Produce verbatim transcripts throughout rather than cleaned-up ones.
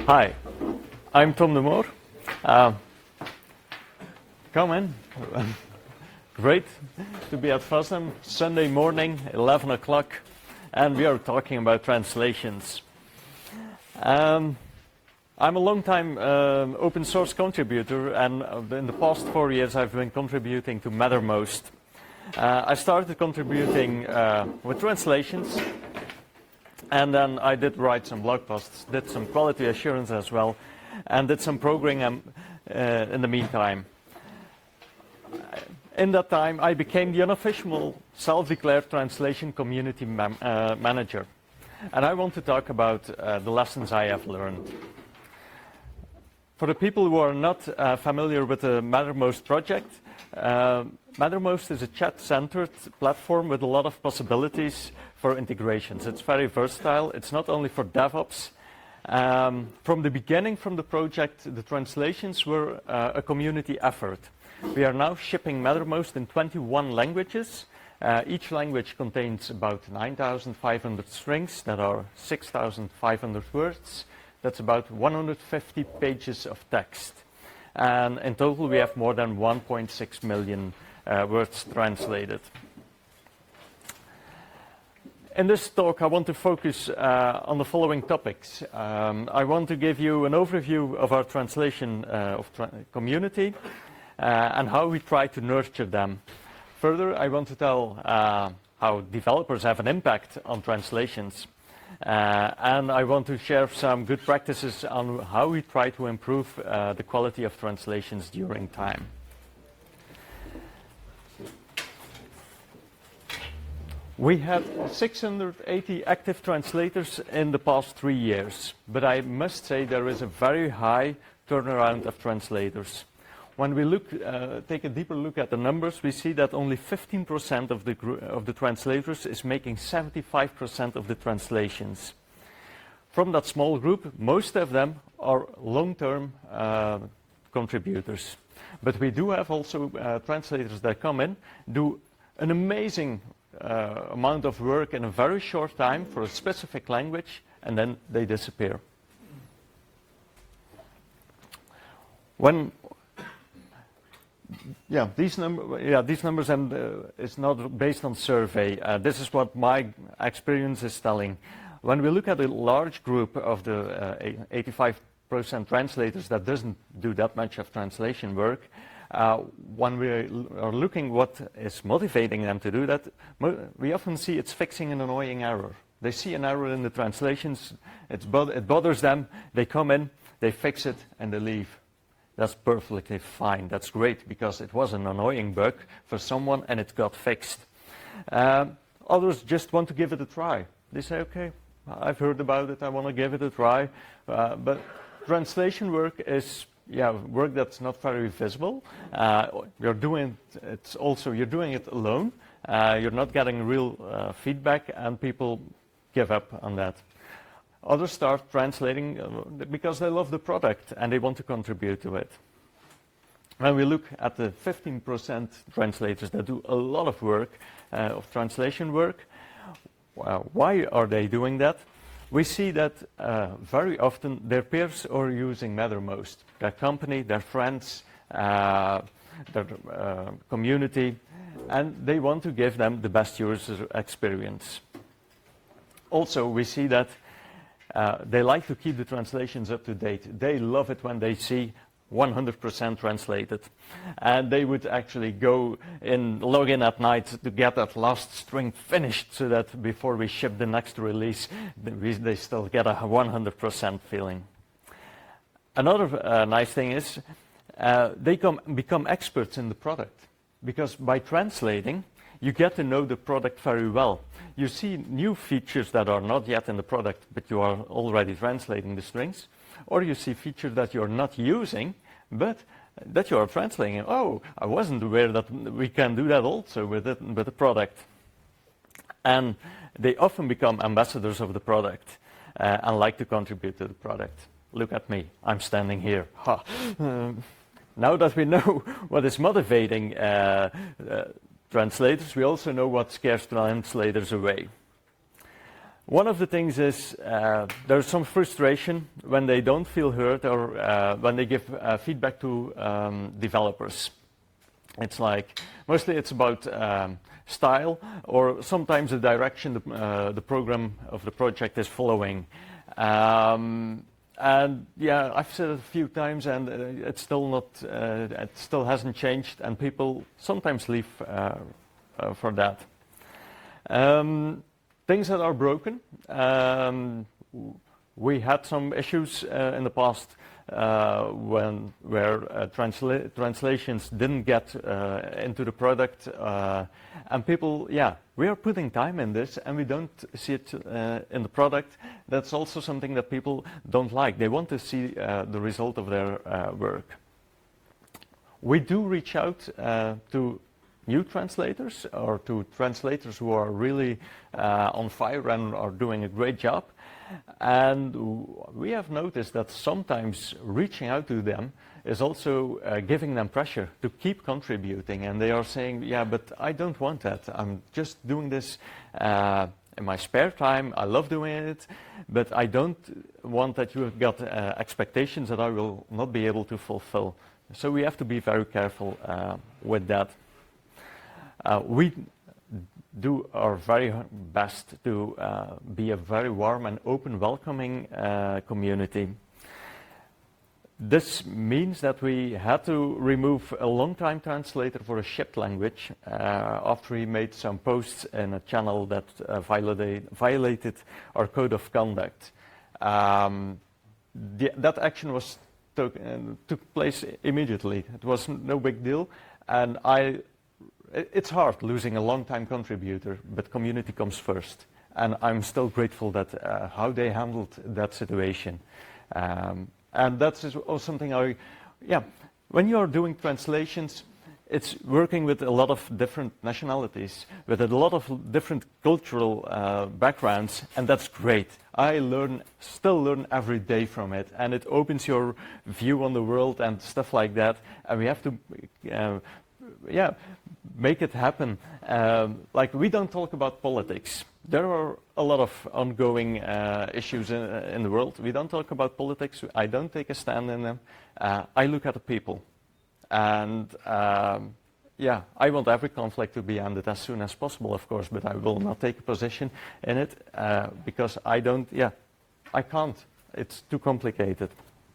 Hi, I'm Tom de Moor. Uh, come in. Great to be at FASNAM, Sunday morning, eleven o'clock, and we are talking about translations. Um, I'm a long-time uh, open source contributor, and in the past four years I've been contributing to Mattermost. Uh, I started contributing uh, with translations, and then I did write some blog posts, did some quality assurance as well, and did some programming um, uh, in the meantime. In that time, I became the unofficial self-declared translation community man uh, manager. And I want to talk about uh, the lessons I have learned. For the people who are not uh, familiar with the Mattermost project, uh, Mattermost is a chat-centered platform with a lot of possibilities for integrations. It's very versatile. It's not only for DevOps. Um, from the beginning, from the project, the translations were uh, a community effort. We are now shipping Mattermost in twenty-one languages. Uh, each language contains about nine thousand five hundred strings that are six thousand five hundred words. That's about one hundred fifty pages of text. And in total, we have more than one point six million uh, words translated. In this talk, I want to focus uh, on the following topics. Um, I want to give you an overview of our translation uh, of tra community uh, and how we try to nurture them. Further, I want to tell uh, how developers have an impact on translations. Uh, and I want to share some good practices on how we try to improve uh, the quality of translations during time. We had six hundred eighty active translators in the past three years, but I must say there is a very high turnaround of translators. When we look, uh, take a deeper look at the numbers, we see that only fifteen percent of the, of the translators is making seventy-five percent of the translations. From that small group, most of them are long-term uh, contributors. But we do have also uh, translators that come in, do an amazing uh, amount of work in a very short time for a specific language, and then they disappear. When Yeah, these, number, yeah, these numbers and uh, it's not based on survey. Uh, this is what my experience is telling. When we look at a large group of the uh, eighty-five percent translators that doesn't do that much of translation work, uh, when we are looking what is motivating them to do that, we often see it's fixing an annoying error. They see an error in the translations, it's bo it bothers them, they come in, they fix it, and they leave. That's perfectly fine. That's great because it was an annoying bug for someone and it got fixed. Um, others just want to give it a try. They say, okay, I've heard about it, I want to give it a try. Uh, but translation work is yeah, work that's not very visible. Uh, you're doing it's also you're doing it alone. Uh, you're not getting real uh, feedback, and people give up on that. Others start translating because they love the product and they want to contribute to it. When we look at the fifteen percent translators that do a lot of work, uh, of translation work, well, why are they doing that? We see that uh, very often their peers are using Mattermost, their company, their friends, uh, their uh, community, and they want to give them the best user experience. Also, we see that Uh, they like to keep the translations up to date. They love it when they see one hundred percent translated. And they would actually go in, log in at night to get that last string finished so that before we ship the next release, they still get a one hundred percent feeling. Another uh, nice thing is uh, they come, become experts in the product. Because by translating, you get to know the product very well. You see new features that are not yet in the product, but you are already translating the strings. Or you see features that you're not using, but that you are translating. Oh, I wasn't aware that we can do that also with, it, with the product. And they often become ambassadors of the product uh, and like to contribute to the product. Look at me, I'm standing here. Ha. Um, now that we know what is motivating uh, uh, translators, we also know what scares translators away. one of the things is uh, there's some frustration when they don't feel heard or uh, when they give uh, feedback to um, developers. It's like, mostly it's about um, style or sometimes the direction the, uh, the program of the project is following. Um, and yeah, I've said it a few times and uh, it's still not, uh, it still hasn't changed and people sometimes leave uh, uh, for that. Um, things that are broken. Um, we had some issues uh, in the past uh, when where uh, transla translations didn't get uh, into the product, uh, and people, yeah, we are putting time in this, and we don't see it uh, in the product. That's also something that people don't like. They want to see uh, the result of their uh, work. We do reach out uh, to new translators or to translators who are really uh, on fire and are doing a great job. And we have noticed that sometimes reaching out to them is also uh, giving them pressure to keep contributing. And they are saying, yeah, but I don't want that. I'm just doing this uh, in my spare time. I love doing it, but I don't want that you have got uh, expectations that I will not be able to fulfill. So we have to be very careful uh, with that. Uh, we do our very best to uh, be a very warm and open, welcoming uh, community. This means that we had to remove a long-time translator for a shipped language uh, after he made some posts in a channel that uh, violated, violated our code of conduct. Um, the, that action was took, uh, took place immediately. It was no big deal, and I it's hard losing a long-time contributor, but community comes first. And I'm still grateful that uh, how they handled that situation. Um, and that's also something I, yeah, when you're doing translations, it's working with a lot of different nationalities, with a lot of different cultural uh, backgrounds, and that's great. I learn, still learn every day from it, and it opens your view on the world and stuff like that. And we have to, uh, yeah, make it happen. Um, like, we don't talk about politics. There are a lot of ongoing uh, issues in, uh, in the world. We don't talk about politics. I don't take a stand in them. Uh, I look at the people. And um, yeah, I want every conflict to be ended as soon as possible, of course, but I will not take a position in it uh, because I don't, yeah, I can't. It's too complicated.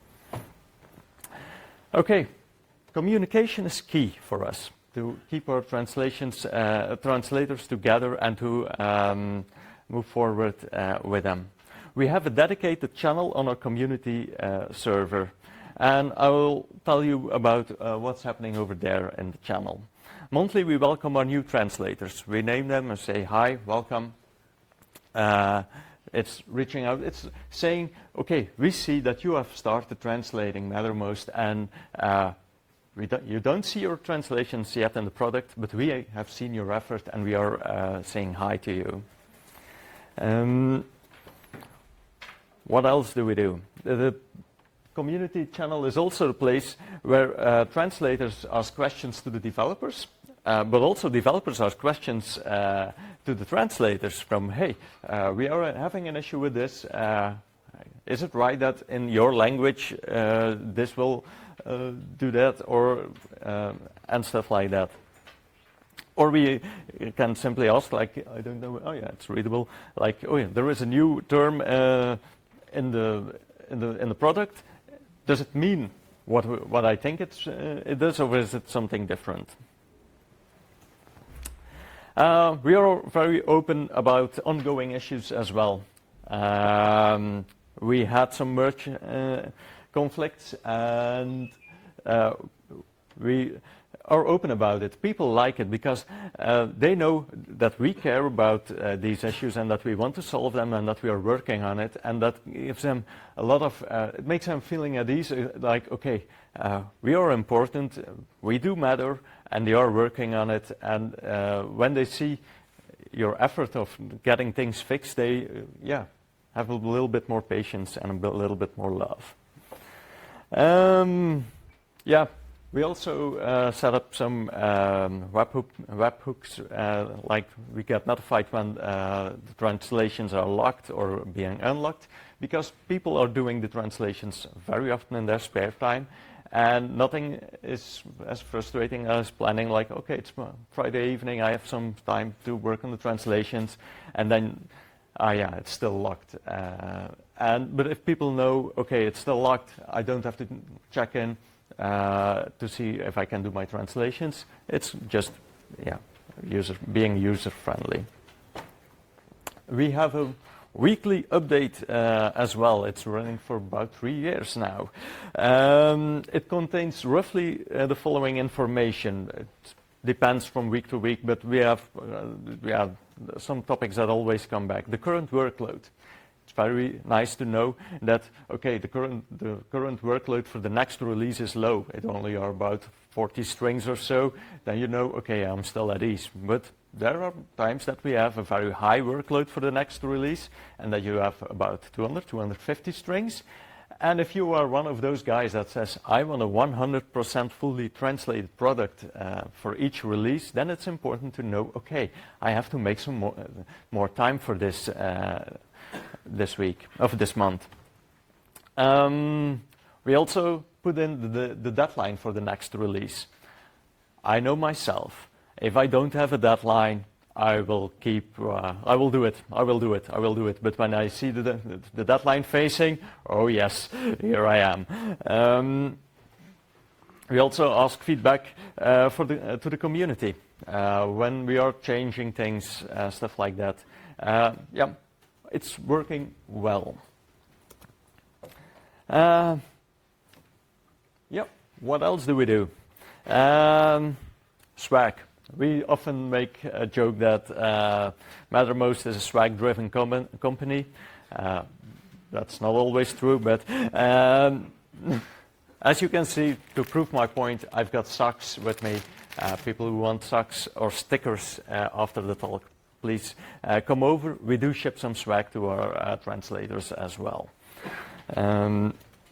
Okay, communication is key for us to keep our translations, uh, translators together and to um, move forward uh, with them. We have a dedicated channel on our community uh, server. And I will tell you about uh, what's happening over there in the channel. Monthly, we welcome our new translators. We name them and say, hi, welcome. Uh, it's reaching out. It's saying, okay, we see that you have started translating Mattermost, and uh, we don't, you don't see your translations yet in the product, but we have seen your effort, and we are uh, saying hi to you. Um, what else do we do? The, the community channel is also a place where uh, translators ask questions to the developers, uh, but also developers ask questions uh, to the translators from, hey, uh, we are having an issue with this. Uh, is it right that in your language uh, this will uh, do that, or uh, and stuff like that? Or we can simply ask, like, I don't know, oh yeah, it's readable, like, oh yeah, there is a new term uh, in the in the in the product. Does it mean what what I think it's, uh, it does, or is it something different? Uh, we are very open about ongoing issues as well. Um, we had some merge uh, conflicts, and uh, we are open about it. People like it because uh, they know that we care about uh, these issues and that we want to solve them and that we are working on it, and that gives them a lot of, uh, it makes them feeling at ease, uh, like, okay, uh, we are important, we do matter, and they are working on it, and uh, when they see your effort of getting things fixed, they, uh, yeah, have a little bit more patience and a little bit more love. Um, yeah. We also uh, set up some um, webhook, webhooks, uh, like we get notified when uh, the translations are locked or being unlocked, because people are doing the translations very often in their spare time, and nothing is as frustrating as planning like, okay, it's Friday evening, I have some time to work on the translations, and then, ah, yeah, it's still locked. Uh, and but if people know, okay, it's still locked, I don't have to check in uh, to see if I can do my translations. It's just, yeah, user being user friendly. We have a weekly update uh, as well. It's running for about three years now. Um, it contains roughly uh, the following information. It depends from week to week, but we have, uh, we have some topics that always come back. The current workload. It's very nice to know that, okay, the current, the current workload for the next release is low. It only are about forty strings or so. Then you know, okay, I'm still at ease. But there are times that we have a very high workload for the next release, and that you have about two hundred, two hundred fifty strings. And if you are one of those guys that says, I want a one hundred percent fully translated product uh, for each release, then it's important to know, okay, I have to make some more, uh, more time for this uh, this week, of this month. Um, we also put in the, the deadline for the next release. I know myself, if I don't have a deadline, I will keep, uh, I will do it, I will do it, I will do it. But when I see the, the, the deadline facing, oh yes, here I am. Um, we also ask feedback uh, for the, uh, to the community uh, when we are changing things, uh, stuff like that. Uh, yeah, it's working well. Uh, yep, what else do we do? Um, swag. We often make a joke that uh, Mattermost is a swag-driven com company. Uh, that's not always true, but um, as you can see, to prove my point, I've got socks with me. Uh, people who want socks or stickers uh, after the talk, please uh, come over. We do ship some swag to our uh, translators as well. Um,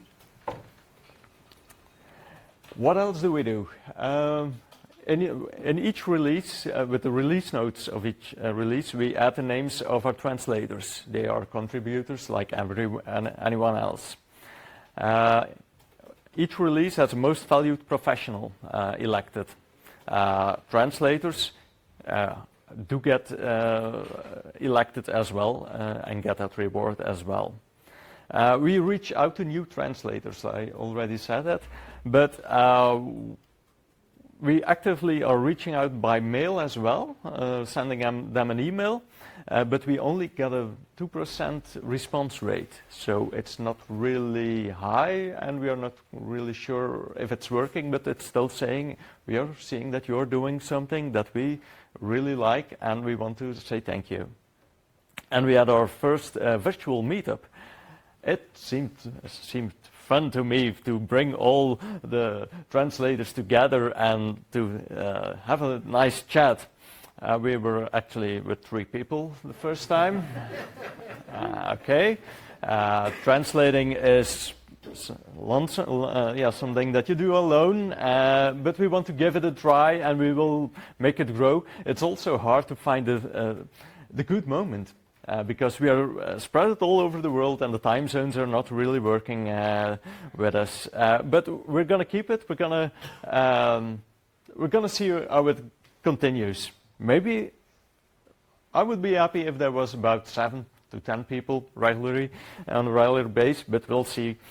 what else do we do? Um, In, in each release, uh, with the release notes of each uh, release, we add the names of our translators. They are contributors like every, anyone else. Uh, each release has a most valued professional uh, elected. Uh, translators uh, do get uh, elected as well uh, and get that reward as well. Uh, we reach out to new translators, I already said that, but uh, we actively are reaching out by mail as well, uh, sending them, them an email, uh, but we only get a two percent response rate. So it's not really high, and we are not really sure if it's working, but it's still saying we are seeing that you're doing something that we really like, and we want to say thank you. And we had our first uh, virtual meetup. It seemed, seemed fun to me to bring all the translators together and to uh, have a nice chat. Uh, we were actually with three people the first time. uh, okay. Uh, translating is uh, yeah, something that you do alone, uh, but we want to give it a try and we will make it grow. It's also hard to find the, uh, the good moment. Uh, because we are uh, spread all over the world and the time zones are not really working uh, with us. Uh, but we're going to keep it. We're going to um, we're going to see how it continues. Maybe I would be happy if there was about seven to ten people regularly on a regular base, but we'll see